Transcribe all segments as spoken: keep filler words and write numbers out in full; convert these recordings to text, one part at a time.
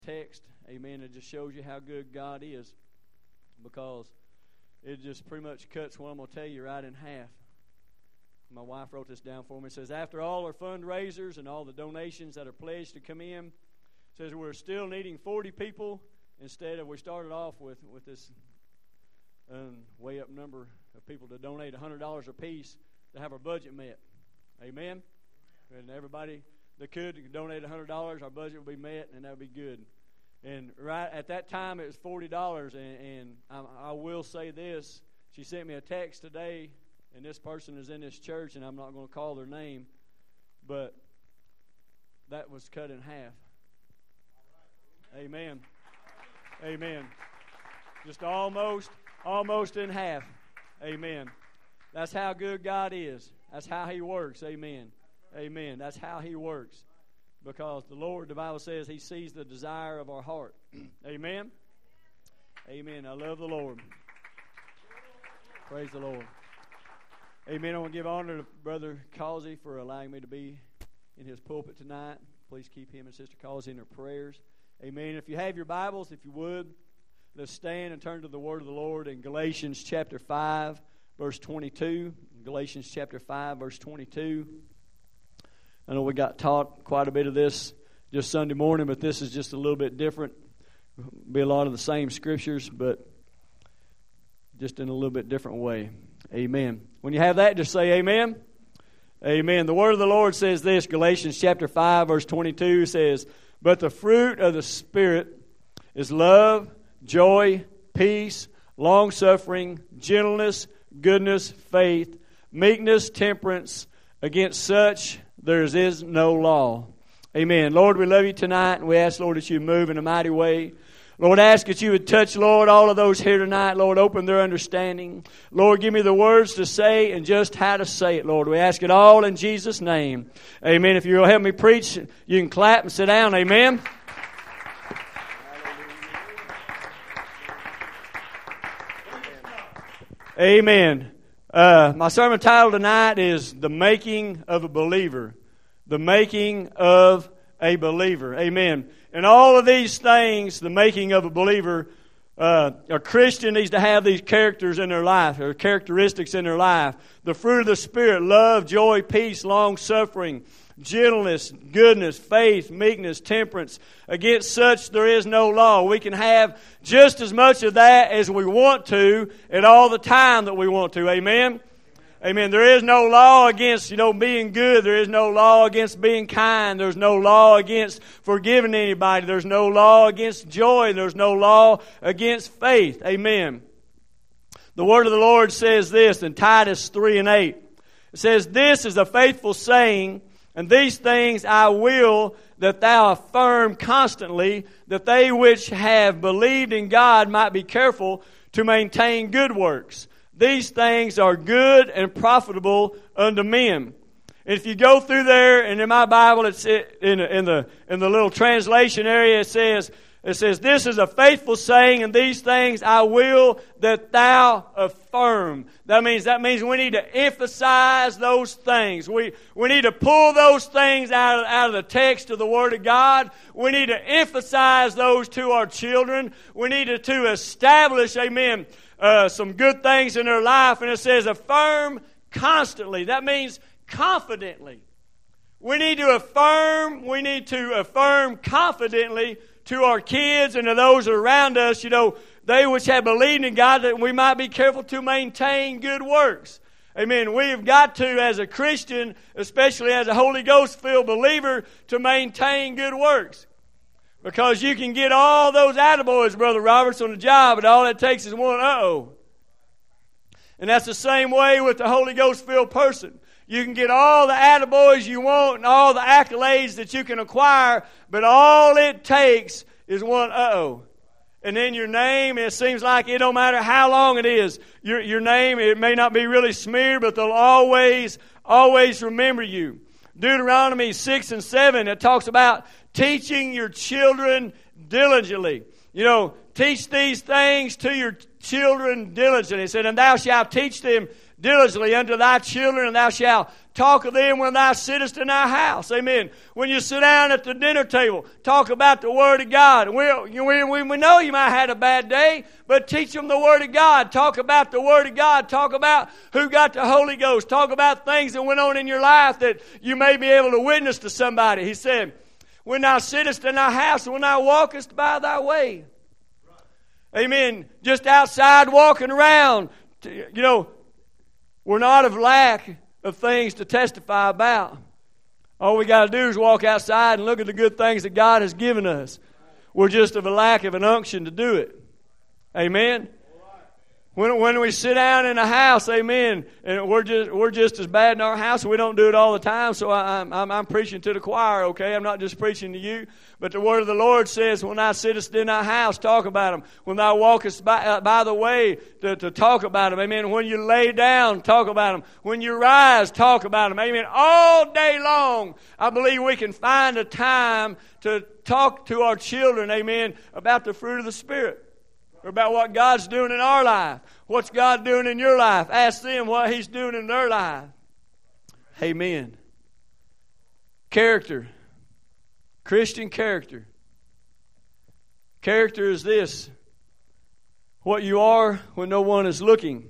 text. Amen. It just shows you how good God is, because it just pretty much cuts what I'm going to tell you right in half. My wife wrote this down for me. It says, after all our fundraisers and all the donations that are pledged to come in, it says we're still needing forty people instead of, we started off with, with this um, way up number of people to donate one hundred dollars a piece to have our budget met. Amen? And everybody that could donate one hundred dollars, our budget would be met, and that would be good. And right at that time, it was forty dollars, and, and I, I will say this. She sent me a text today, and this person is in this church, and I'm not going to call their name, but that was cut in half. Amen. Amen. Just almost, almost in half. Amen. That's how good God is. That's how He works. Amen. Amen. That's how He works. Because the Lord, the Bible says, He sees the desire of our heart. Amen. Amen. I love the Lord. Praise the Lord. Amen. I want to give honor to Brother Causey for allowing me to be in his pulpit tonight. Please keep him and Sister Causey in their prayers. Amen. If you have your Bibles, if you would, let's stand and turn to the Word of the Lord in Galatians chapter five, verse twenty-two. Galatians chapter five, verse twenty-two. I know we got taught quite a bit of this just Sunday morning, but this is just a little bit different. Be a lot of the same scriptures, but just in a little bit different way. Amen. When you have that, just say amen. Amen. The word of the Lord says this, Galatians chapter five, verse twenty-two says, but the fruit of the Spirit is love, joy, peace, long-suffering, gentleness, goodness, faith, meekness, temperance. Against such there is no law. Amen. Lord, we love you tonight, and we ask, Lord, that you move in a mighty way. Lord, I ask that you would touch, Lord, all of those here tonight. Lord, open their understanding. Lord, give me the words to say and just how to say it, Lord. We ask it all in Jesus' name. Amen. If you'll help me preach, you can clap and sit down. Amen. Amen. Uh, my sermon title tonight is The Making of a Believer. The Making of a Believer. Amen. And all of these things, the making of a believer, uh, a Christian needs to have these characters in their life, or characteristics in their life. The fruit of the Spirit, love, joy, peace, long-suffering, gentleness, goodness, faith, meekness, temperance. Against such there is no law. We can have just as much of that as we want to at all the time that we want to. Amen? Amen. There is no law against, you know, being good. There is no law against being kind. There's no law against forgiving anybody. There's no law against joy. There's no law against faith. Amen. The word of the Lord says this in Titus three and eight. It says, this is a faithful saying, and these things I will that thou affirm constantly, that they which have believed in God might be careful to maintain good works. These things are good and profitable unto men. If you go through there, and in my Bible, it's in in the in the little translation area, it says it says this is a faithful saying, and these things I will that thou affirm. That means that means we need to emphasize those things. We we need to pull those things out of, out of the text of the Word of God. We need to emphasize those to our children. We need to, to establish, amen, Uh, some good things in their life, and it says affirm constantly. That means confidently. We need to affirm, we need to affirm confidently to our kids and to those around us, you know, they which have believed in God, that we might be careful to maintain good works. Amen. We have got to, as a Christian, especially as a Holy Ghost-filled believer, to maintain good works. Because you can get all those attaboys, Brother Roberts, on the job, but all it takes is one uh-oh. And that's the same way with the Holy Ghost-filled person. You can get all the attaboys you want and all the accolades that you can acquire, but all it takes is one uh-oh. And then your name, it seems like it don't matter how long it is. Your, your name, it may not be really smeared, but they'll always, always remember you. Deuteronomy six and seven, it talks about teaching your children diligently. You know, teach these things to your children diligently. It said, and thou shalt teach them diligently unto thy children, and thou shalt talk of them when thou sittest in thy house. Amen. When you sit down at the dinner table, talk about the Word of God. We, we, we know you might have had a bad day, but teach them the Word of God. Talk about the Word of God. Talk about who got the Holy Ghost. Talk about things that went on in your life that you may be able to witness to somebody. He said, when thou sittest in thy house, and when thou walkest by thy way. Amen. Just outside walking around, you know, we're not of lack of things to testify about. All we got to do is walk outside and look at the good things that God has given us. We're just of a lack of an unction to do it. Amen. When, when we sit down in a house, amen, and we're just we're just as bad in our house, and we don't do it all the time, so I, I'm, I'm, I'm preaching to the choir, okay? I'm not just preaching to you, but the word of the Lord says, when thou sittest in thy house, talk about them. When thou walkest by, uh, by the way, to, to talk about them, amen. When you lay down, talk about them. When you rise, talk about them, amen. All day long, I believe we can find a time to talk to our children, amen, about the fruit of the Spirit. Or about what God's doing in our life. What's God doing in your life? Ask them what He's doing in their life. Amen. Character. Christian character. Character is this. What you are when no one is looking.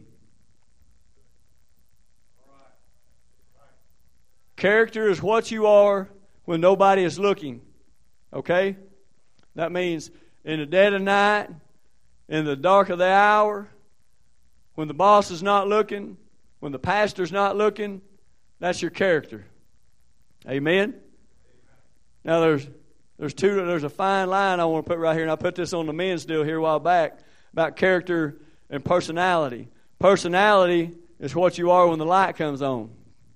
Character is what you are when nobody is looking. Okay? That means in the dead of night, in the dark of the hour, when the boss is not looking, when the pastor's not looking, that's your character. Amen? Now there's there's two there's a fine line I want to put right here, and I put this on the men's deal here a while back about character and personality. Personality is what you are when the light comes on.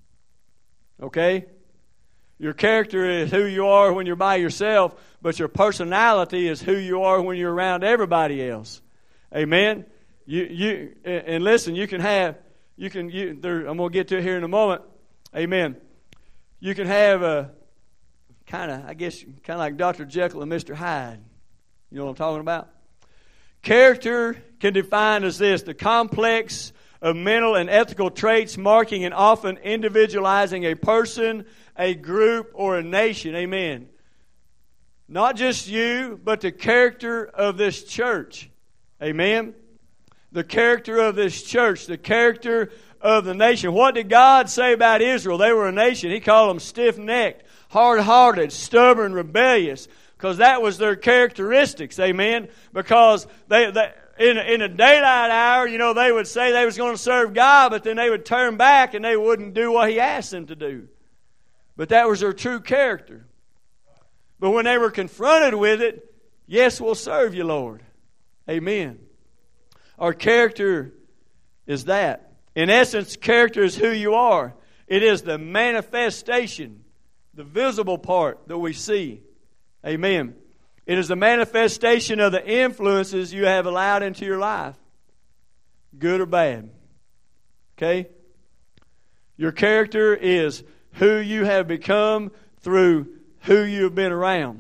Okay? Your character is who you are when you're by yourself, but your personality is who you are when you're around everybody else. Amen. You you and listen. You can have you can you. There, I'm gonna get to it here in a moment. Amen. You can have a kind of I guess kind of like Doctor Jekyll and Mister Hyde. You know what I'm talking about? Character can define as this: the complex of mental and ethical traits marking and often individualizing a person, a group, or a nation. Amen. Not just you, but the character of this church. Amen. The character of this church, the character of the nation. What did God say about Israel? They were a nation. He called them stiff-necked, hard-hearted, stubborn, rebellious, because that was their characteristics. Amen. Because they, they in, in a daylight hour, you know, they would say they was going to serve God, but then they would turn back and they wouldn't do what He asked them to do. But that was their true character. But when they were confronted with it, yes, we'll serve you, Lord. Amen. Our character is that. In essence, character is who you are. It is the manifestation, the visible part that we see. Amen. It is the manifestation of the influences you have allowed into your life, good or bad. Okay? Your character is who you have become through who you have been around.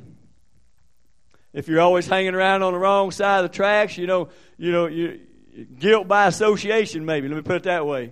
If you're always hanging around on the wrong side of the tracks, you know, you know, you, guilt by association, maybe. Let me put it that way.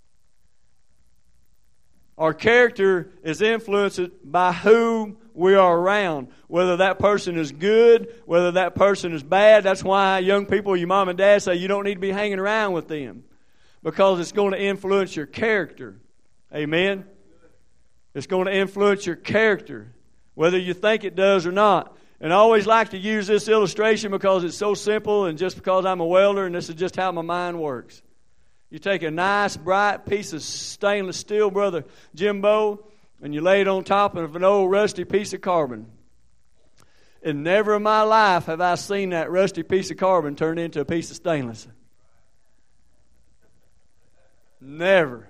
Our character is influenced by who we are around. Whether that person is good, whether that person is bad. That's why young people, your mom and dad say you don't need to be hanging around with them. Because it's going to influence your character. Amen? It's going to influence your character. Whether you think it does or not. And I always like to use this illustration because it's so simple and just because I'm a welder and this is just how my mind works. You take a nice, bright piece of stainless steel, Brother Jimbo, and you lay it on top of an old rusty piece of carbon. And never in my life have I seen that rusty piece of carbon turn into a piece of stainless. Never.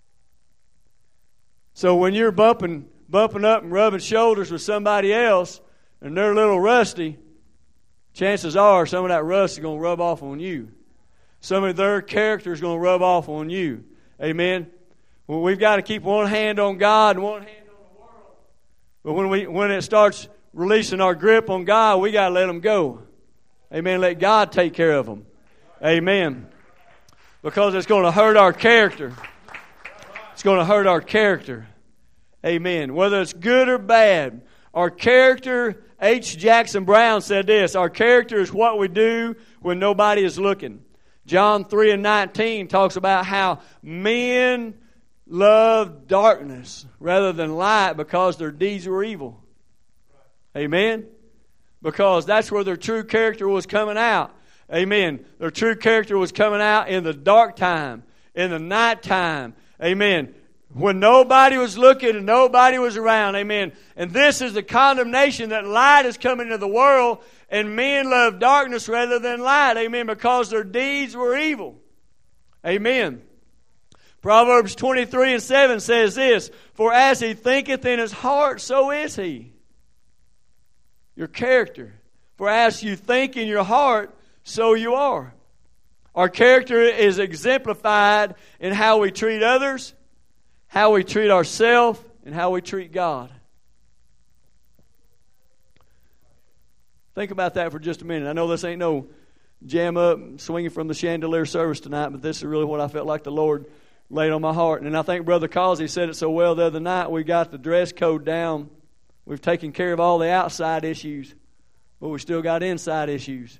So when you're bumping, bumping up and rubbing shoulders with somebody else, and they're a little rusty, chances are some of that rust is going to rub off on you. Some of their character is going to rub off on you. Amen? Well, we've got to keep one hand on God and one hand on the world. But when we when it starts releasing our grip on God, we got to let them go. Amen? Let God take care of them. Amen. Because it's going to hurt our character. It's going to hurt our character. Amen. Whether it's good or bad, our character, H. Jackson Brown said this, our character is what we do when nobody is looking. John three and nineteen talks about how men love darkness rather than light because their deeds were evil. Amen. Because that's where their true character was coming out. Amen. Their true character was coming out in the dark time, in the night time. Amen. When nobody was looking and nobody was around. Amen. And this is the condemnation that light is coming into the world, and men love darkness rather than light. Amen. Because their deeds were evil. Amen. Proverbs twenty-three and seven says this, for as he thinketh in his heart, so is he. Your character. For as you think in your heart, so you are. Our character is exemplified in how we treat others, how we treat ourselves, and how we treat God. Think about that for just a minute. I know this ain't no jam up, swinging from the chandelier service tonight, but this is really what I felt like the Lord laid on my heart. And I think Brother Causey said it so well the other night. We got the dress code down. We've taken care of all the outside issues, but we still got inside issues.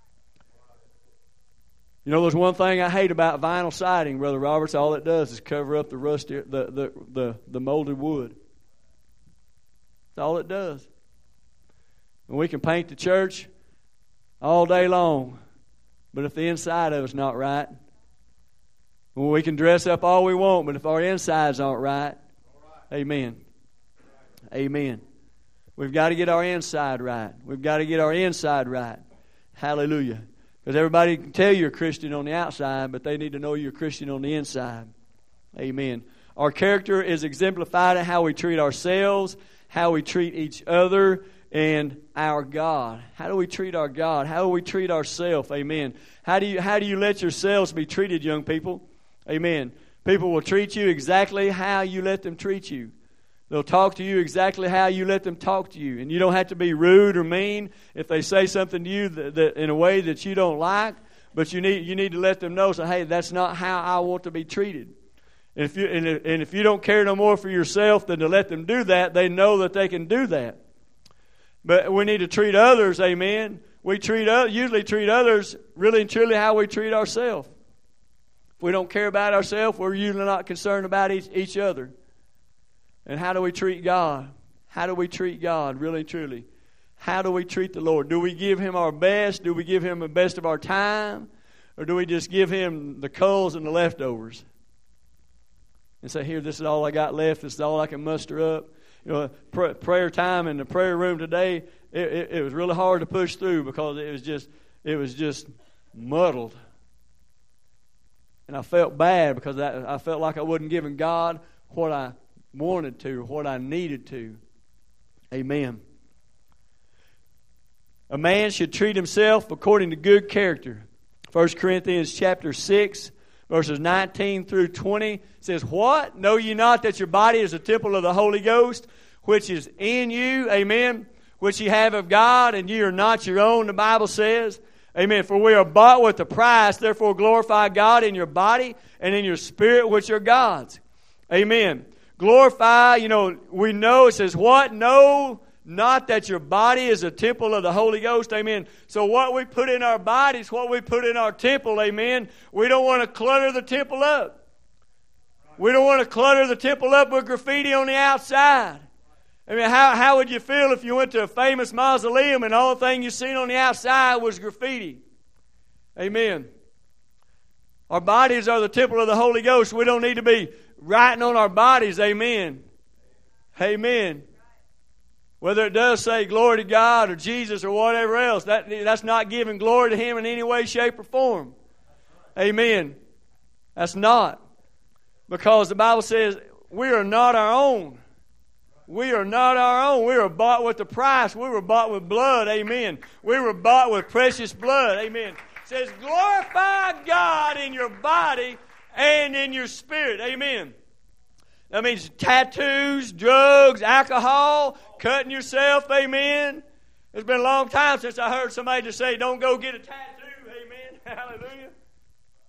You know, there's one thing I hate about vinyl siding, Brother Roberts. All it does is cover up the rusty, the the the, the molded wood. That's all it does. And we can paint the church all day long, but if the inside of it's not right, well, we can dress up all we want, but if our insides aren't right, amen. Amen. We've got to get our inside right. We've got to get our inside right. Hallelujah. Because everybody can tell you're a Christian on the outside, but they need to know you're a Christian on the inside. Amen. Our character is exemplified in how we treat ourselves, how we treat each other, and our God. How do we treat our God? How do we treat ourselves? Amen. How do you how do you let yourselves be treated, young people? Amen. People will treat you exactly how you let them treat you. They'll talk to you exactly how you let them talk to you. And you don't have to be rude or mean if they say something to you that, that in a way that you don't like. But you need you need to let them know, so, hey, that's not how I want to be treated. And if you and if, and if you don't care no more for yourself than to let them do that, they know that they can do that. But we need to treat others, amen. We treat usually treat others really and truly how we treat ourselves. If we don't care about ourselves, we're usually not concerned about each, each other. And how do we treat God? How do we treat God, really and truly? How do we treat the Lord? Do we give Him our best? Do we give Him the best of our time? Or do we just give Him the coals and the leftovers? And say, here, this is all I got left. This is all I can muster up. You know, pr- prayer time in the prayer room today, it, it, it was really hard to push through because it was just, it was just muddled. And I felt bad because I, I felt like I wasn't giving God what I wanted to, or what I needed to. Amen. A man should treat himself according to good character. First Corinthians chapter six, verses nineteen through twenty says, what? Know ye not that your body is a temple of the Holy Ghost, which is in you, amen, which ye have of God, and ye are not your own, the Bible says. Amen. For we are bought with a price, therefore glorify God in your body and in your spirit, which are God's. Amen. Glorify, you know, we know, it says what? Know not that your body is a temple of the Holy Ghost. Amen. So what we put in our bodies, what we put in our temple, amen, we don't want to clutter the temple up. We don't want to clutter the temple up with graffiti on the outside. I mean, how, how would you feel if you went to a famous mausoleum and the only thing you seen on the outside was graffiti? Amen. Our bodies are the temple of the Holy Ghost. We don't need to be writing on our bodies, amen. Amen. Whether it does say glory to God or Jesus or whatever else, that, that's not giving glory to Him in any way, shape, or form. Amen. That's not. Because the Bible says we are not our own. We are not our own. We were bought with a price. We were bought with blood. Amen. We were bought with precious blood. Amen. It says glorify God in your body and in your spirit. Amen. That means tattoos, drugs, alcohol, cutting yourself. Amen. It's been a long time since I heard somebody just say, don't go get a tattoo. Amen. Hallelujah.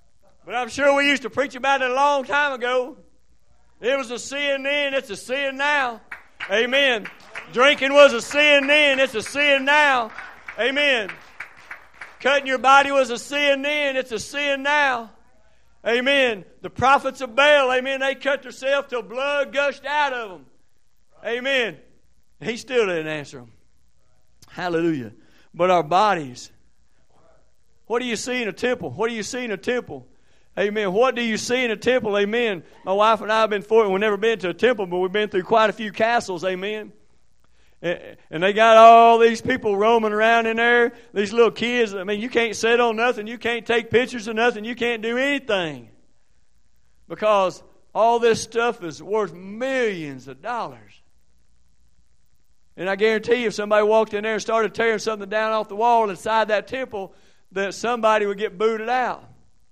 But I'm sure we used to preach about it a long time ago. It was a sin then, it's a sin now. Amen. Drinking was a sin then, it's a sin now. Amen. Cutting your body was a sin then, it's a sin now. Amen. The prophets of Baal, amen, they cut themselves till blood gushed out of them. Amen. He still didn't answer them. Hallelujah. But our bodies, what do you see in a temple? What do you see in a temple? Amen. What do you see in a temple? Amen. My wife and I have been fortunate. We've never been to a temple, but we've been through quite a few castles. Amen. And they got all these people roaming around in there. These little kids. I mean, you can't sit on nothing. You can't take pictures of nothing. You can't do anything. Because all this stuff is worth millions of dollars. And I guarantee you, if somebody walked in there and started tearing something down off the wall inside that temple, that somebody would get booted out.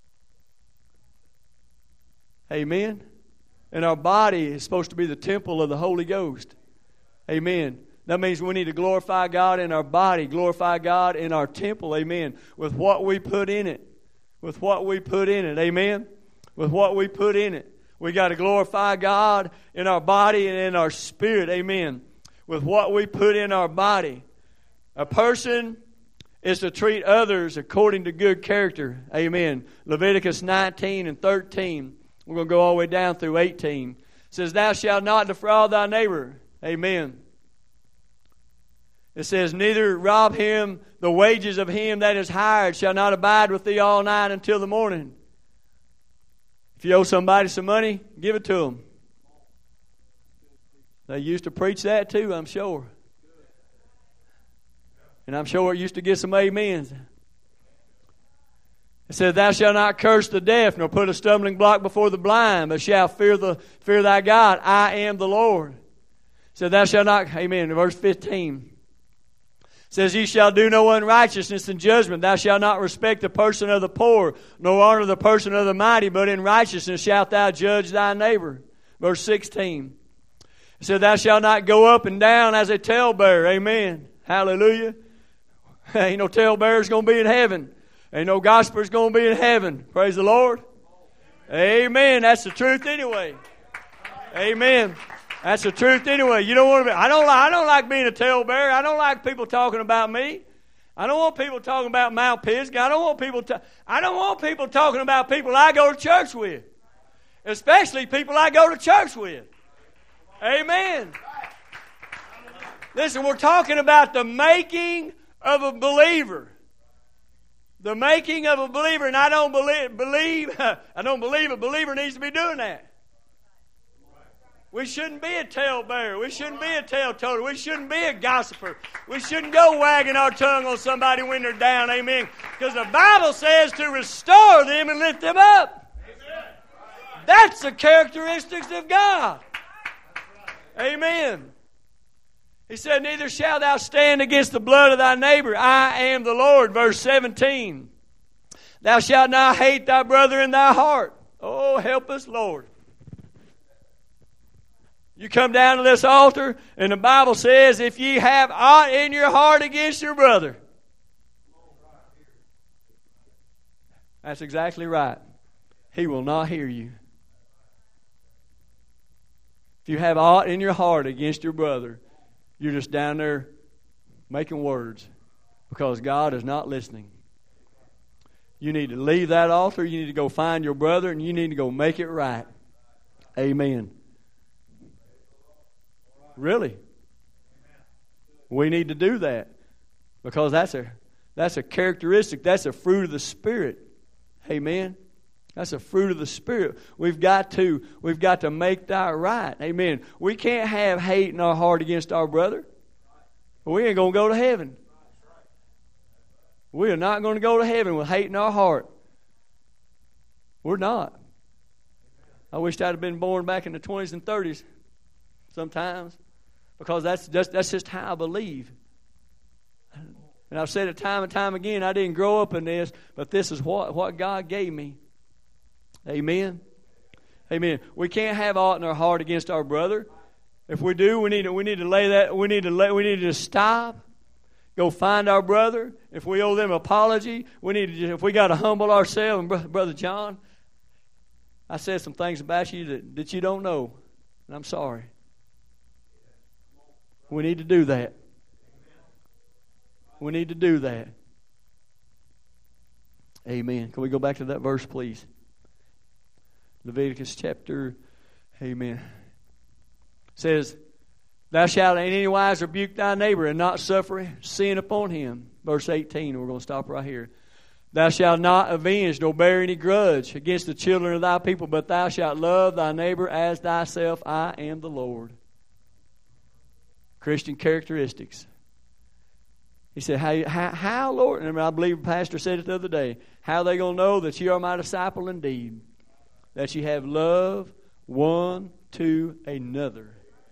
Amen. And our body is supposed to be the temple of the Holy Ghost. Amen. That means we need to glorify God in our body, glorify God in our temple. Amen. With what we put in it. With what we put in it. Amen. With what we put in it. We got to glorify God in our body and in our spirit. Amen. With what we put in our body. A person is to treat others according to good character. Amen. Leviticus nineteen and thirteen. We're going to go all the way down through eighteen. It says, thou shalt not defraud thy neighbor. Amen. It says, neither rob him. The wages of him that is hired shall not abide with thee all night until the morning. If you owe somebody some money, give it to them. They used to preach that too, I'm sure. And I'm sure it used to get some amens. It says, thou shalt not curse the deaf, nor put a stumbling block before the blind, but shalt fear the fear thy God. I am the Lord. It says, thou shalt not, amen, verse fifteen. It says, ye shall do no unrighteousness in judgment. Thou shalt not respect the person of the poor, nor honor the person of the mighty, but in righteousness shalt thou judge thy neighbor. Verse sixteen. It said, thou shalt not go up and down as a talebearer. Amen. Hallelujah. Ain't no talebearer's going to be in heaven. Ain't no gospeler's going to be in heaven. Praise the Lord. Amen. That's the truth anyway. Amen. That's the truth anyway. You don't want to be. I don't. I don't like being a talebearer. I don't like people talking about me. I don't want people talking about Mount Pisgah. I don't want people. To, I don't want people talking about people I go to church with, especially people I go to church with. Amen. Listen, we're talking about the making of a believer. The making of a believer, and I don't believe, believe I don't believe a believer needs to be doing that. We shouldn't be a talebearer. We shouldn't be a tale-toter. We shouldn't be a gossiper. We shouldn't go wagging our tongue on somebody when they're down. Amen. Because the Bible says to restore them and lift them up. That's the characteristics of God. Amen. He said, neither shalt thou stand against the blood of thy neighbor. I am the Lord. Verse seventeen. Thou shalt not hate thy brother in thy heart. Oh, help us, Lord. You come down to this altar, and the Bible says, if ye have aught in your heart against your brother. That's exactly right. He will not hear you. If you have aught in your heart against your brother, you're just down there making words because God is not listening. You need to leave that altar. You need to go find your brother and you need to go make it right. Amen. Really? We need to do that because that's a that's a characteristic. That's a fruit of the Spirit. Amen. That's a fruit of the Spirit. We've got to, we've got to make that right. Amen. We can't have hate in our heart against our brother. We ain't going to go to heaven. We are not going to go to heaven with hate in our heart. We're not. I wish I'd have been born back in the twenties and thirties sometimes because that's just, that's just how I believe. And I've said it time and time again, I didn't grow up in this, but this is what, what God gave me. Amen. Amen. We can't have aught in our heart against our brother. If we do, we need to we need to lay that we need to lay, we need to stop. Go find our brother. If we owe them an apology, we need to if we got to humble ourselves. And Brother John, I said some things about you that, that you don't know, and I'm sorry. We need to do that. We need to do that. Amen. Can we go back to that verse, please? Leviticus chapter, amen. It says, thou shalt in any wise rebuke thy neighbor and not suffer sin upon him. Verse eighteen, we're going to stop right here. Thou shalt not avenge nor bear any grudge against the children of thy people, but thou shalt love thy neighbor as thyself. I am the Lord. Christian characteristics. He said, how, how, how Lord, and I believe the pastor said it the other day, how are they going to know that you are my disciple indeed? That you have love one to another.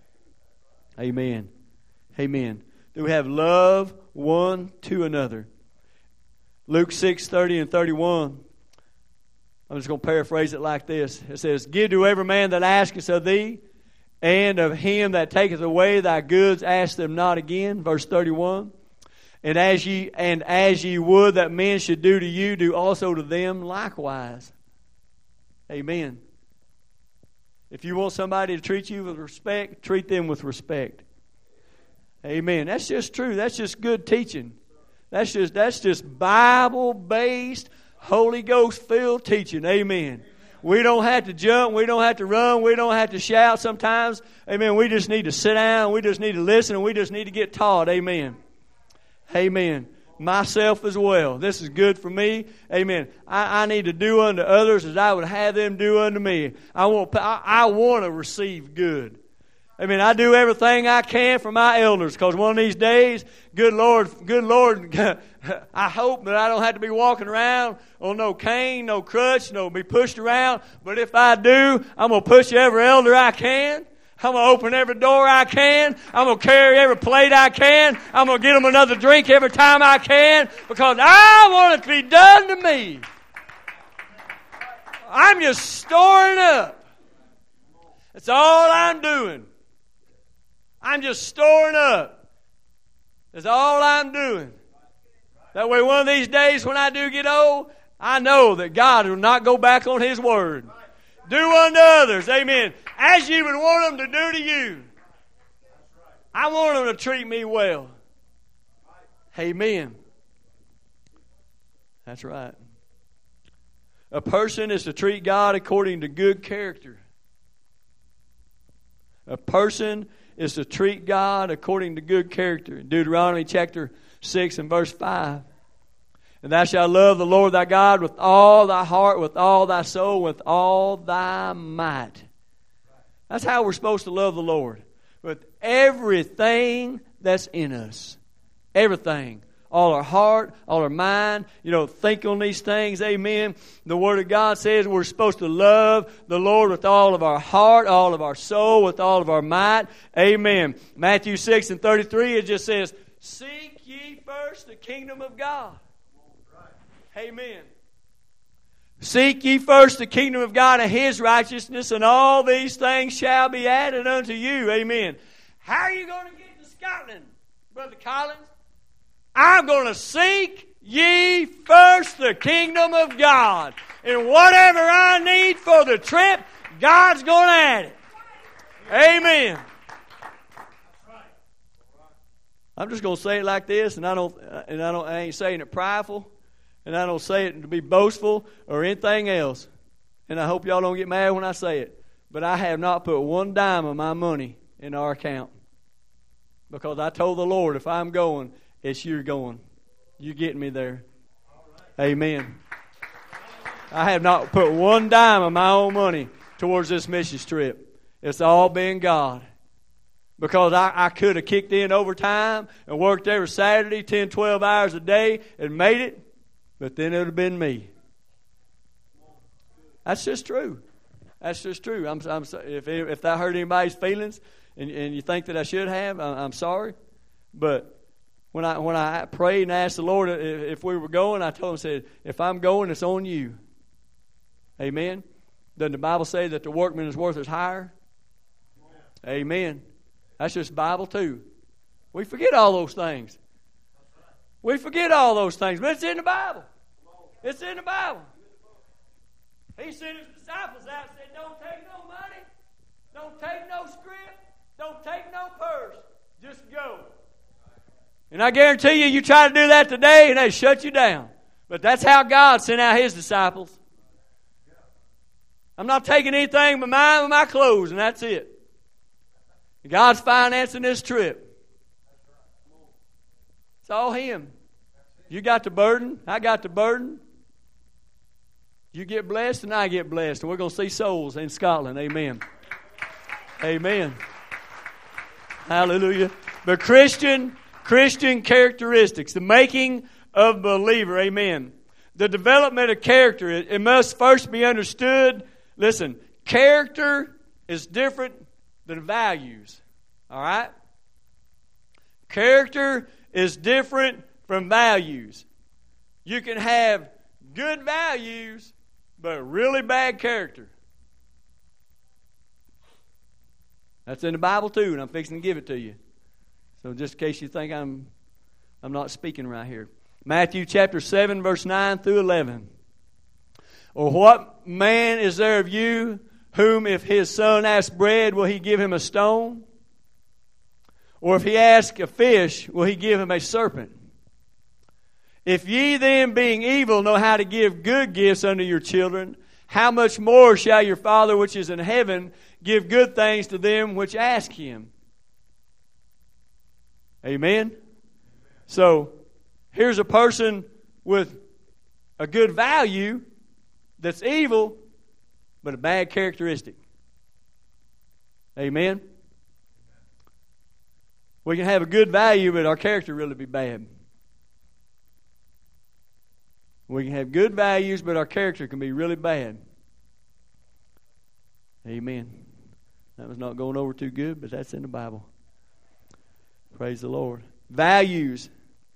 Amen. Amen. Do we have love one to another? Luke six, thirty and thirty-one. I'm just going to paraphrase it like this. It says, give to every man that asketh of thee, and of him that taketh away thy goods ask them not again. Verse thirty-one. And as ye and as ye would that men should do to you, do also to them likewise. Amen. If you want somebody to treat you with respect, treat them with respect. Amen. That's just true. That's just good teaching. That's just that's just Bible-based, Holy Ghost-filled teaching. Amen. We don't have to jump. We don't have to run. We don't have to shout sometimes. Amen. We just need to sit down. We just need to listen. And we just need to get taught. Amen. Amen. Myself as well. This is good for me. Amen. I, I need to do unto others as I would have them do unto me. I want, I, I want to receive good. Amen. I do everything I can for my elders, because one of these days, good Lord, good Lord, I hope that I don't have to be walking around on no cane, no crutch, no be pushed around. But if I do, I'm going to push every elder I can. I'm going to open every door I can. I'm going to carry every plate I can. I'm going to get them another drink every time I can, because I want it to be done to me. I'm just storing up. That's all I'm doing. I'm just storing up. That's all I'm doing. That way one of these days when I do get old, I know that God will not go back on His word. Do unto others, amen, as you would want them to do to you. I want them to treat me well. Amen. That's right. A person is to treat God according to good character. A person is to treat God according to good character. Deuteronomy chapter six and verse five. And thou shalt love the Lord thy God with all thy heart, with all thy soul, with all thy might. That's how we're supposed to love the Lord. With everything that's in us. Everything. All our heart, all our mind. You know, think on these things. Amen. The Word of God says we're supposed to love the Lord with all of our heart, all of our soul, with all of our might. Amen. Matthew six and thirty-three, it just says, seek ye first the kingdom of God. Amen. Seek ye first the kingdom of God and His righteousness, and all these things shall be added unto you. Amen. How are you going to get to Scotland, Brother Collins? I'm going to seek ye first the kingdom of God. And whatever I need for the trip, God's going to add it. Amen. I'm just going to say it like this, and I don't, and I don't, I ain't saying it prideful. And I don't say it to be boastful or anything else. And I hope y'all don't get mad when I say it. But I have not put one dime of my money in our account. Because I told the Lord, if I'm going, it's you going. You're getting me there. Amen. I have not put one dime of my own money towards this mission trip. It's all been God. Because I, I could have kicked in overtime and worked every Saturday, ten, twelve hours a day and made it. But then it would have been me. That's just true. That's just true. I'm, I'm if if that hurt anybody's feelings, and, and you think that I should have, I'm sorry. But when I when I prayed and asked the Lord if, if we were going, I told Him, said, if I'm going, it's on you. Amen. Doesn't the Bible say that the workman is worth his hire? Amen. That's just Bible too. We forget all those things. We forget all those things, but it's in the Bible. It's in the Bible. He sent his disciples out and said, don't take no money. Don't take no script. Don't take no purse. Just go. And I guarantee you, you try to do that today and they shut you down. But that's how God sent out his disciples. I'm not taking anything but mine and my clothes, and that's it. God's financing this trip. It's all him. You got the burden. I got the burden. You get blessed and I get blessed. And we're going to see souls in Scotland. Amen. Amen. Hallelujah. But Christian, Christian characteristics, the making of believer. Amen. The development of character, it, it must first be understood. Listen, character is different than values. All right? Character is different from values. You can have good values, but really bad character. That's in the Bible too, and I'm fixing to give it to you. So just in case you think I'm I'm not speaking right here. Matthew chapter seven, verse nine through eleven. Or what man is there of you whom if his son asks bread, will he give him a stone? Or if he asks a fish, will he give him a serpent? If ye then, being evil, know how to give good gifts unto your children, how much more shall your Father which is in heaven give good things to them which ask him? Amen? So, here's a person with a good value that's evil, but a bad characteristic. Amen? We can have a good value, but our character really be bad. We can have good values, but our character can be really bad. Amen. That was not going over too good, but that's in the Bible. Praise the Lord. Values.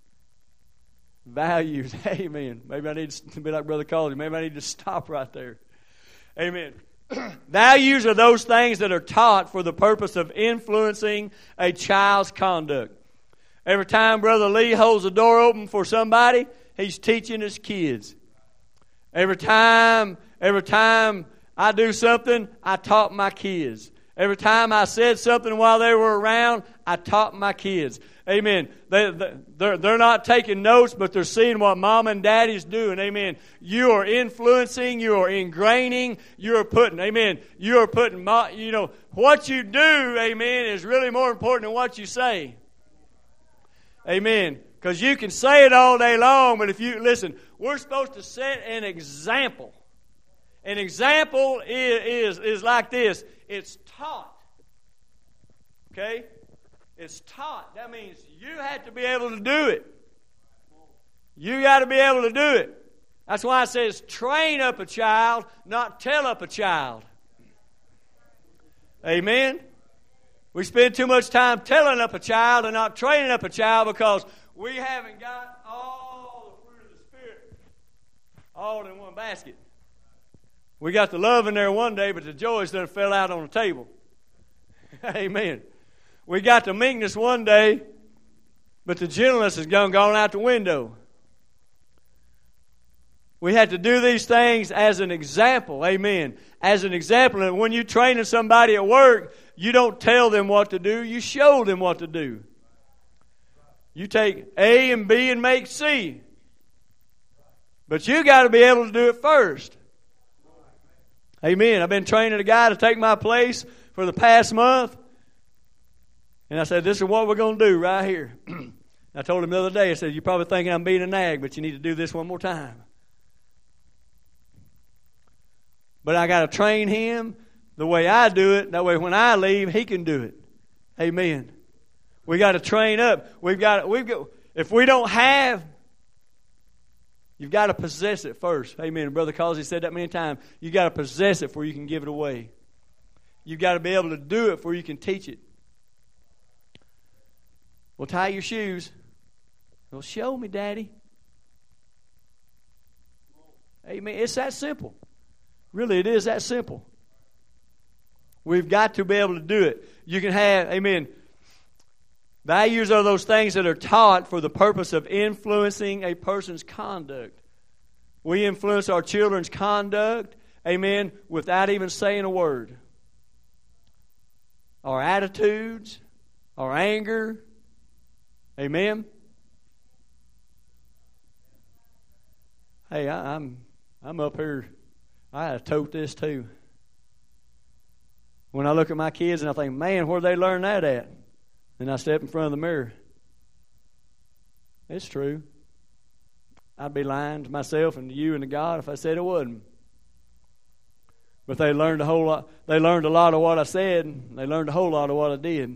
Values. Amen. Maybe I need to be like Brother Collins. Maybe I need to stop right there. Amen. Values are those things that are taught for the purpose of influencing a child's conduct. Every time Brother Lee holds the door open for somebody, he's teaching his kids. Every time, every time I do something, I taught my kids. Every time I said something while they were around, I taught my kids. Amen. They, they're, they're not taking notes, but they're seeing what mom and daddy's doing. Amen. You are influencing, you are ingraining, you are putting, amen, you are putting, you know, what you do, amen, is really more important than what you say. Amen. Because you can say it all day long, but if you, listen, we're supposed to set an example. An example is, is, is like this. It's taught. Okay? It's taught. That means you have to be able to do it. You got to be able to do it. That's why it says train up a child, not tell up a child. Amen? We spend too much time telling up a child and not training up a child because we haven't got all the fruit of the Spirit all in one basket. We got the love in there one day, but the joys done fell out on the table. Amen. We got the meekness one day, but the gentleness has gone, gone out the window. We have to do these things as an example. Amen. As an example. And when you're training somebody at work, you don't tell them what to do. You show them what to do. You take A and B and make C. But you got to be able to do it first. Amen. I've been training a guy to take my place for the past month. And I said, this is what we're going to do right here. I told him the other day, I said, you're probably thinking I'm being a nag, but you need to do this one more time. But I got to train him the way I do it. That way when I leave, he can do it. Amen. We got to train up. We've got, we've got, if we don't have, you've got to possess it first. Amen. And Brother Causey said that many times. You've got to possess it before you can give it away. You've got to be able to do it before you can teach it. Well, tie your shoes. Well, show me, Daddy. Amen. It's that simple. Really, it is that simple. We've got to be able to do it. You can have, amen, values are those things that are taught for the purpose of influencing a person's conduct. We influence our children's conduct. amen, without even saying a word. Our attitudes, our anger, amen. Hey, I, I'm I'm up here. I had to tote this too. When I look at my kids and I think, man, where'd they learn that at? Then I step in front of the mirror. It's true. I'd be lying to myself and to you and to God if I said it wasn't. But they learned a whole lot. They learned a lot of what I said. And they learned a whole lot of what I did.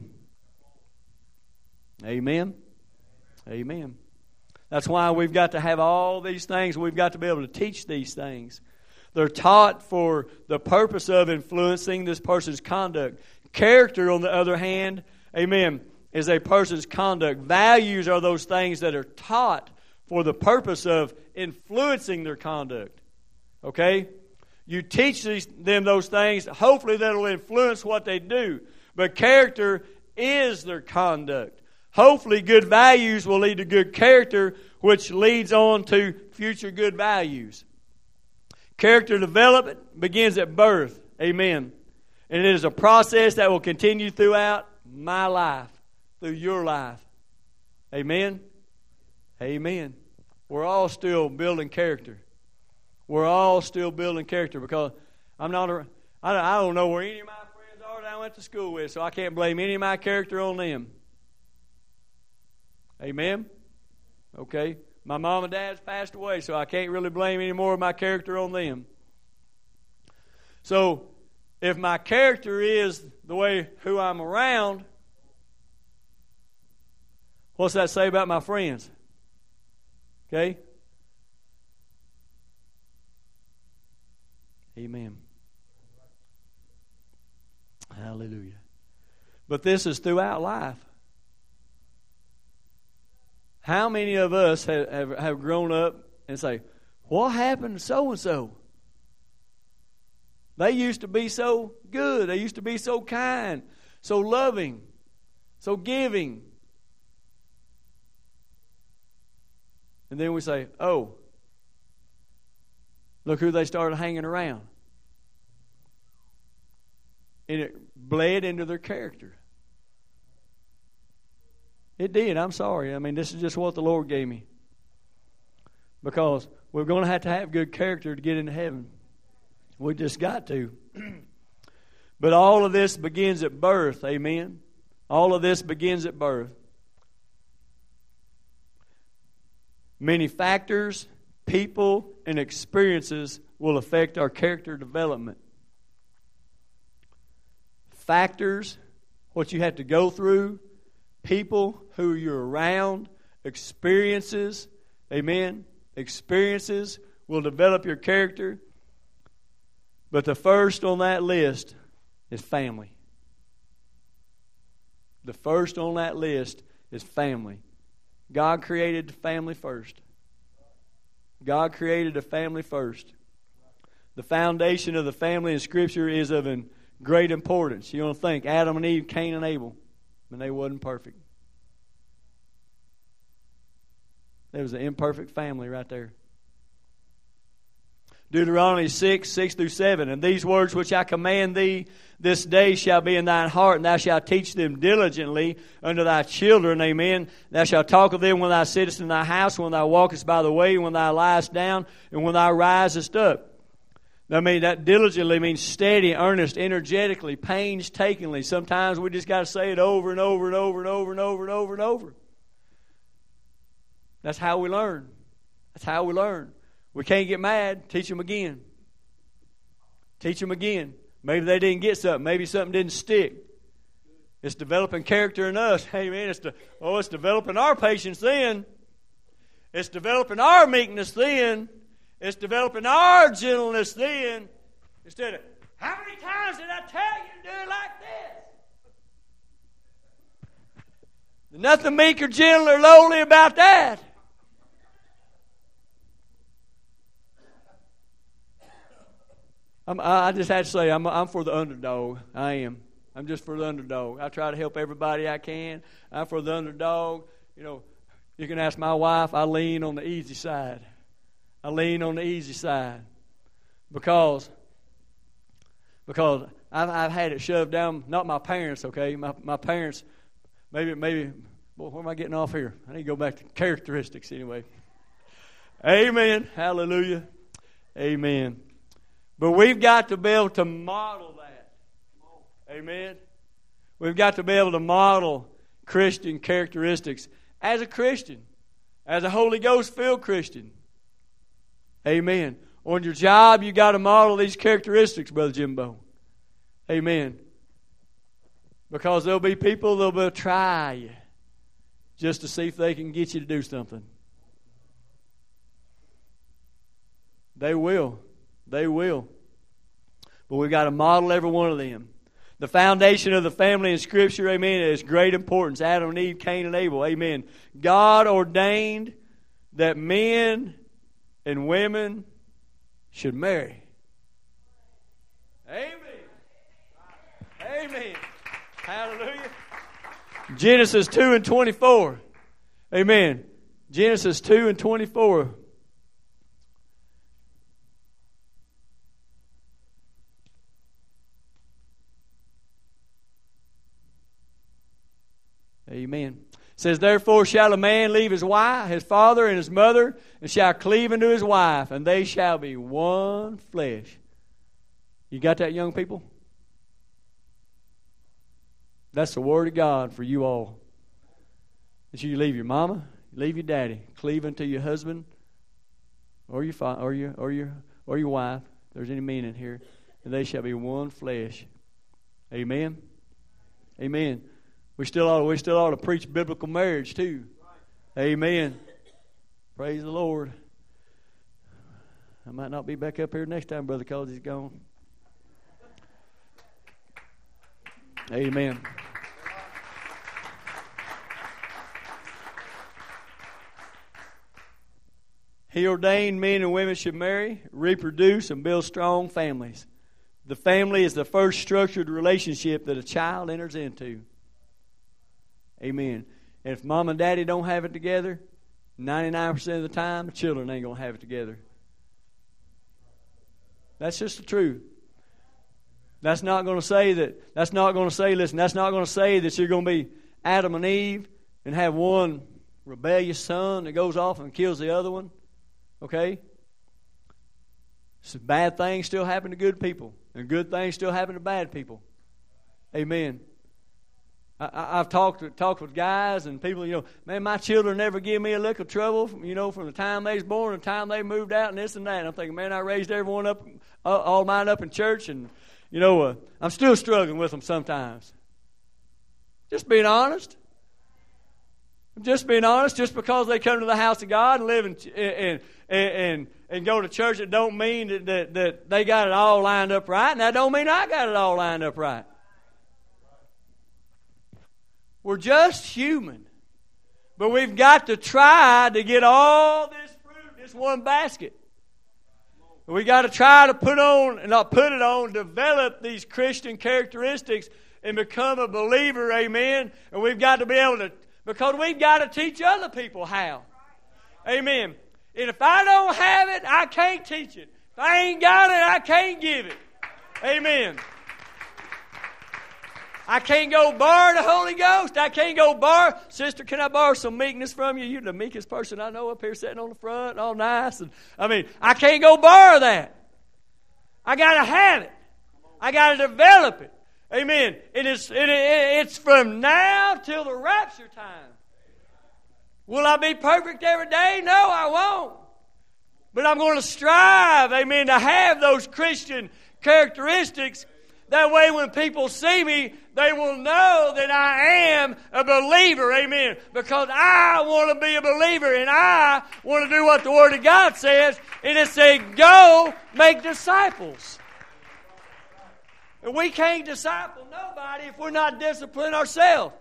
Amen. Amen. That's why we've got to have all these things. We've got to be able to teach these things. They're taught for the purpose of influencing this person's conduct. Character, on the other hand, amen, is a person's conduct. Values are those things that are taught for the purpose of influencing their conduct. Okay? You teach these, them those things, hopefully that'll influence what they do. But character is their conduct. Hopefully good values will lead to good character, which leads on to future good values. Character development begins at birth. Amen. And it is a process that will continue throughout my life, through your life. Amen. Amen. We're all still building character. We're all still building character because I'm not a, I don't, I don't know where any of my friends are that I went to school with, so I can't blame any of my character on them. Amen. Okay. My mom and dad's passed away, so I can't really blame any more of my character on them. So, if my character is the way who I'm around, what's that say about my friends? Okay? Amen. Hallelujah. But this is throughout life. How many of us have, have, have grown up and say, what happened to so-and-so? They used to be so good. They used to be so kind, so loving, so giving. And then we say, oh, look who they started hanging around. And it bled into their character. It did. I'm sorry. I mean, this is just what the Lord gave me. Because we're going to have to have good character to get into heaven. We just got to. But all of this begins at birth. Amen. All of this begins at birth. Many factors, people, and experiences will affect our character development. Factors, what you have to go through, people who you're around, experiences, amen, experiences will develop your character. But the first on that list is family. The first on that list is family. God created the family first. God created a family first. The foundation of the family in Scripture is of great importance. You don't think Adam and Eve, Cain and Abel, and they wasn't perfect. There was an imperfect family right there. Deuteronomy six, six through seven. And these words which I command thee this day shall be in thine heart, and thou shalt teach them diligently unto thy children. Amen. Thou shalt talk of them when thou sittest in thy house, when thou walkest by the way, when thou liest down, and when thou risest up. I mean, that diligently means steady, earnest, energetically, painstakingly. Sometimes we just got to say it over and over and over and over and over and over and over. That's how we learn. That's how we learn. We can't get mad. Teach them again. Teach them again. Maybe they didn't get something. Maybe something didn't stick. It's developing character in us. Hey, man, it's de- oh, it's developing our patience then. It's developing our meekness then. It's developing our gentleness then. Instead of, how many times did I tell you to do it like this? There's nothing meek or gentle or lowly about that. I'm, I just had to say, I'm, I'm for the underdog. I am. I'm just for the underdog. I try to help everybody I can. I'm for the underdog. You know, you can ask my wife, I lean on the easy side. I lean on the easy side. Because Because I've, I've had it shoved down, not my parents, okay? My, my parents, maybe, maybe, boy, where am I getting off here? I need to go back to characteristics anyway. Amen. Hallelujah. Amen. But we've got to be able to model that. Amen. We've got to be able to model Christian characteristics as a Christian, as a Holy Ghost-filled Christian. Amen. On your job, you got to model these characteristics, Brother Jimbo. Amen. Because there'll be people that will try you just to see if they can get you to do something. They will. They will. But we've got to model every one of them. The foundation of the family in Scripture, amen, is great importance. Adam and Eve, Cain and Abel, amen. God ordained that men and women should marry. Amen. Amen. Hallelujah. Genesis two and twenty-four. Amen. Genesis two and twenty-four. Amen. It says, therefore shall a man leave his wife, his father and his mother, and shall cleave unto his wife, and they shall be one flesh. You got that, young people? That's the word of God for you all. That you leave your mama, leave your daddy, cleave unto your husband, or your fa- or your or your or your wife. If there's any men in here, and they shall be one flesh. Amen. Amen. We still ought, we still ought to preach biblical marriage too. Amen. Praise the Lord. I might not be back up here next time, Brother, because he's gone. Amen. He ordained men and women should marry, reproduce, and build strong families. The family is the first structured relationship that a child enters into. Amen. And if mom and daddy don't have it together, ninety-nine percent of the time, the children ain't going to have it together. That's just the truth. That's not going to say that, that's not going to say, listen, that's not going to say that you're going to be Adam and Eve and have one rebellious son that goes off and kills the other one. Okay? So bad things still happen to good people, and good things still happen to bad people. Amen. I, I've talked talked with guys and people, you know, man, my children never give me a lick of trouble, you know, from the time they was born to the time they moved out and this and that. And I'm thinking, man, I raised everyone up, all mine up in church, and, you know, uh, I'm still struggling with them sometimes. Just being honest. Just being honest. Just because they come to the house of God and live in, and, and, and, and go to church, it don't mean that, that, that they got it all lined up right. And that don't mean I got it all lined up right. We're just human. But we've got to try to get all this fruit in this one basket. We got to try to put on, and not put it on, develop these Christian characteristics and become a believer, amen. And we've got to be able to, because we've got to teach other people how. Amen. And if I don't have it, I can't teach it. If I ain't got it, I can't give it. Amen. I can't go borrow the Holy Ghost. I can't go borrow. Sister, can I borrow some meekness from you? You're the meekest person I know up here sitting on the front, all nice. And I mean, I can't go borrow that. I got to have it. I got to develop it. Amen. It is, it, it, it's from now till the rapture time. Will I be perfect every day? No, I won't. But I'm going to strive, amen, to have those Christian characteristics. That way when people see me, they will know that I am a believer. Amen. Because I want to be a believer and I want to do what the Word of God says. And it says, go make disciples. And we can't disciple nobody if we're not disciplining ourselves.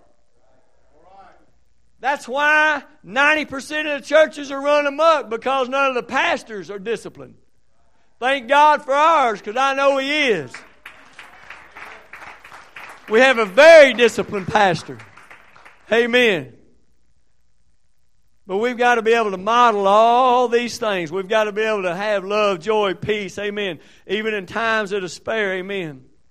That's why ninety percent of the churches are run amok, because none of the pastors are disciplined. Thank God for ours, because I know He is. We have a very disciplined pastor. Amen. But we've got to be able to model all these things. We've got to be able to have love, joy, peace. Amen. Even in times of despair. Amen.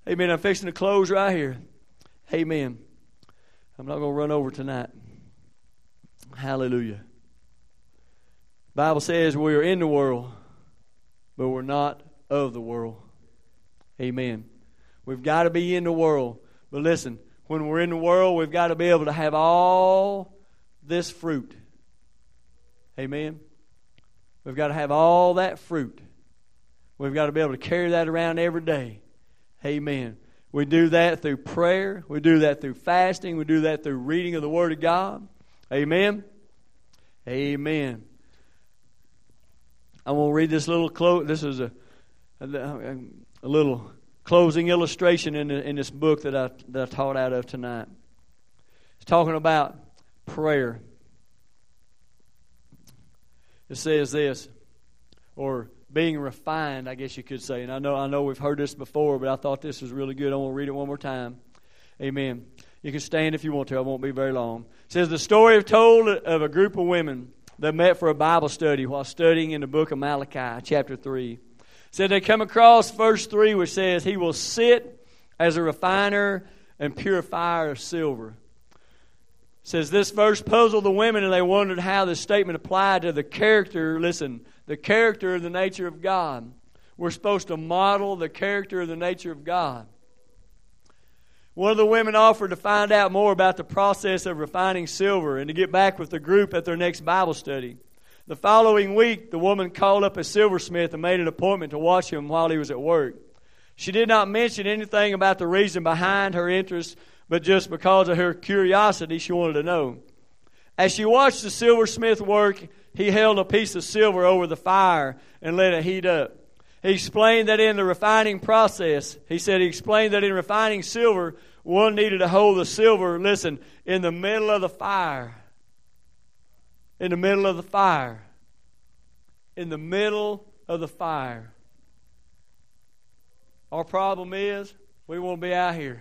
Amen. I'm fixing to close right here. Amen. I'm not going to run over tonight. Hallelujah. The Bible says we are in the world, but we're not of the world. Amen. We've got to be in the world. But listen, when we're in the world, we've got to be able to have all this fruit. Amen. We've got to have all that fruit. We've got to be able to carry that around every day. Amen. We do that through prayer. We do that through fasting. We do that through reading of the Word of God. Amen. Amen. I'm going to read this little close. This is a, a a little closing illustration in the, in this book that I that I taught out of tonight. It's talking about prayer. It says this, or being refined, I guess you could say. And I know I know we've heard this before, but I thought this was really good. I want to read it one more time. Amen. You can stand if you want to. I won't be very long. It says, the story told of a group of women that met for a Bible study while studying in the book of Malachi, chapter three. It said they come across verse three, which says, He will sit as a refiner and purifier of silver. It says this verse puzzled the women, and they wondered how this statement applied to the character, listen, the character of the nature of God. We're supposed to model the character of the nature of God. One of the women offered to find out more about the process of refining silver and to get back with the group at their next Bible study. The following week, the woman called up a silversmith and made an appointment to watch him while he was at work. She did not mention anything about the reason behind her interest, but just because of her curiosity, she wanted to know. As she watched the silversmith work, he held a piece of silver over the fire and let it heat up. He explained that in the refining process, he said he explained that in refining silver, one needed to hold the silver, listen, in the middle of the fire. In the middle of the fire. In the middle of the fire. Our problem is, we want to be out here.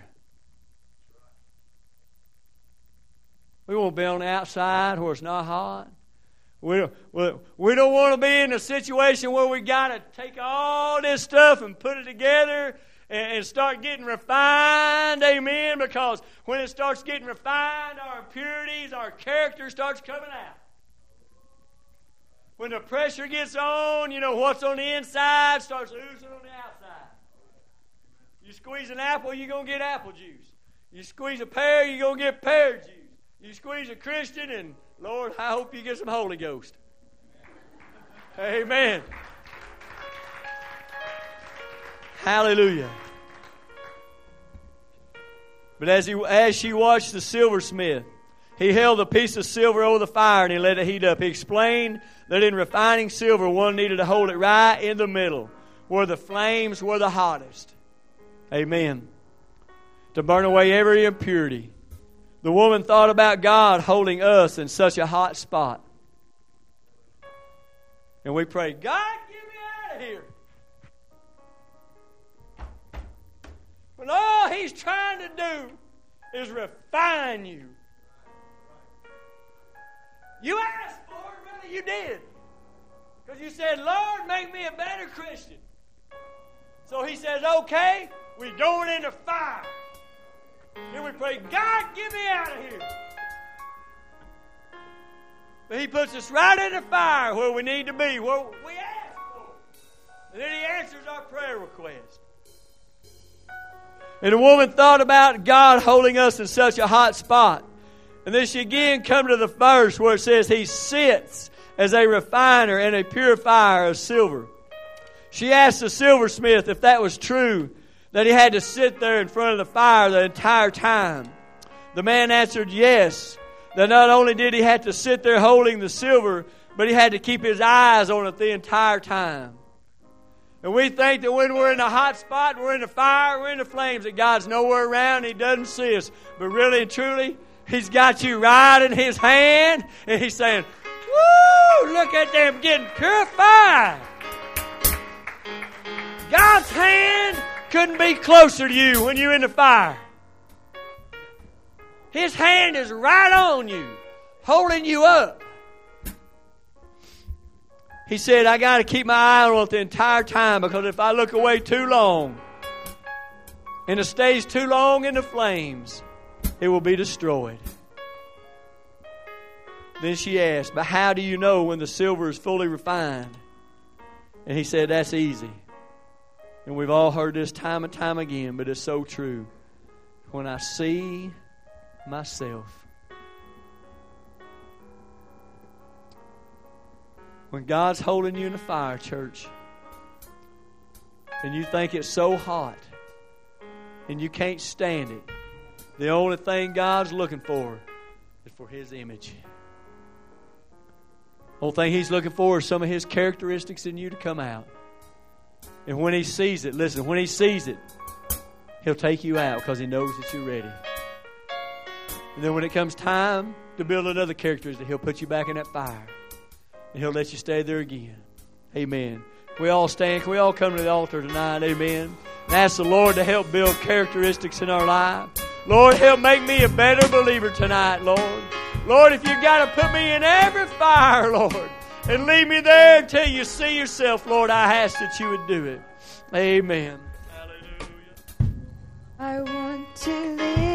We want to be on the outside where it's not hot. We don't, we, we don't want to be in a situation where we got to take all this stuff and put it together and, and start getting refined, amen, because when it starts getting refined, our impurities, our character starts coming out. When the pressure gets on, you know, what's on the inside starts oozing on the outside. You squeeze an apple, you're going to get apple juice. You squeeze a pear, you're going to get pear juice. You squeeze a Christian, and Lord, I hope you get some Holy Ghost. Amen. Hallelujah. But as he as she watched the silversmith, he held a piece of silver over the fire and he let it heat up. He explained that in refining silver, one needed to hold it right in the middle, where the flames were the hottest. Amen. To burn away every impurity. The woman thought about God holding us in such a hot spot. And we prayed, God, get me out of here. But all He's trying to do is refine you. You asked for it, really, you did. Because you said, Lord, make me a better Christian. So He says, okay, we're going into fire. Then we pray, God, get me out of here. But He puts us right in the fire where we need to be, where we ask for. And then He answers our prayer request. And the woman thought about God holding us in such a hot spot. And then she again come to the verse where it says He sits as a refiner and a purifier of silver. She asked the silversmith if that was true, that he had to sit there in front of the fire the entire time. The man answered yes, that not only did he have to sit there holding the silver, but he had to keep his eyes on it the entire time. And we think that when we're in a hot spot, we're in the fire, we're in the flames, that God's nowhere around, He doesn't see us. But really and truly, He's got you right in His hand, and He's saying, woo, look at them getting purified. God's hand couldn't be closer to you when you're in the fire. His hand is right on you, holding you up. He said, I got to keep my eye on it the entire time, because if I look away too long, and it stays too long in the flames, it will be destroyed. Then she asked, but how do you know when the silver is fully refined? And he said, that's easy. And we've all heard this time and time again, but it's so true. When I see myself. When God's holding you in the fire, church, and you think it's so hot, and you can't stand it, the only thing God's looking for is for His image. The only thing He's looking for is some of His characteristics in you to come out. And when He sees it, listen, when He sees it, He'll take you out because He knows that you're ready. And then when it comes time to build another characteristic, He'll put you back in that fire. And He'll let you stay there again. Amen. Can we all stand? Can we all come to the altar tonight? Amen. And ask the Lord to help build characteristics in our life. Lord, help make me a better believer tonight, Lord. Lord, if you've got to put me in every fire, Lord, and leave me there until you see yourself, Lord, I ask that you would do it. Amen. I want to live